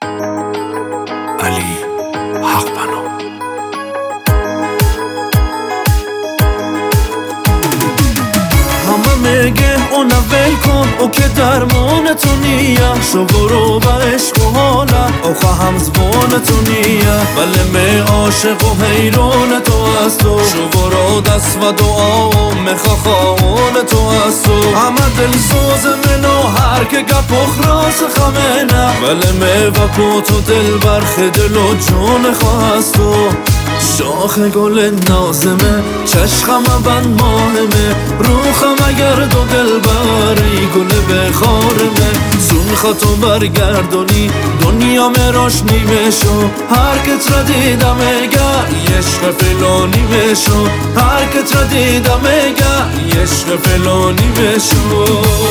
علی حق بنا. همه میگه اون ول کن او که درمان تو نیه، شو برو به عشق و حاله او خواهم زبان تو نیه. ولی می عاشق و حیران تو هست و شو برو دست و دعا و میخوا خواهان تو هست و همه دل سوز منو هر که گپ و خراس خمینه. ولی می وکو تو دل برخ دل و جون خواست و شاخ گل نازمه چشخم بند ماهمه روخم اگر دو دل بری گل بخارمه سون خطو برگردونی دنیا مراش نیمشو هر کت را دیدم اگه عشق فلانی بشو هر کت را دیدم اگه عشق فلانی بشو.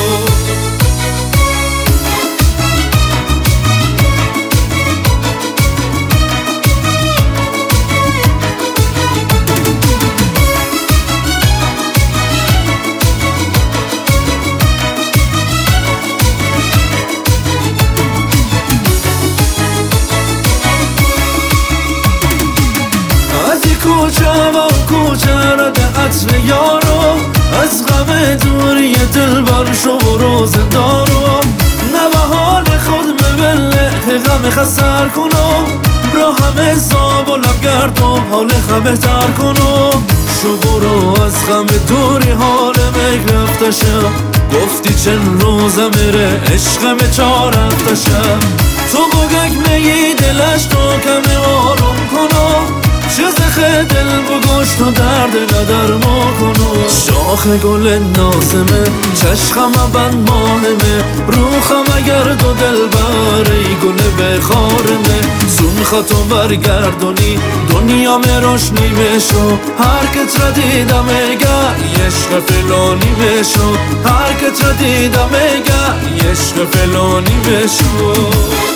کوچه و کوچه را ده عطر یارو از غم دوری دل بر شو برو زندارو نه حال خود مبله غم خسر کنو را همه زاب و لبگردم حال خمه تر کنو شو برو از غم دوری حال مگرفتشه گفتی چند روزه میره عشقم چار افتشه تو بگک میگی دلش تو کمی آروم کنو چه دل بگوش تو درد ندرما کنو شاخ گل نازمه چشخم بند ماهمه روخم اگر دو دل بری گل بخارمه سون خطو برگردونی دنیا مراش نیمشو هر کت را دیدم اگه عشق فلانی بشو هر کت را دیدم اگه عشق فلانی بشو.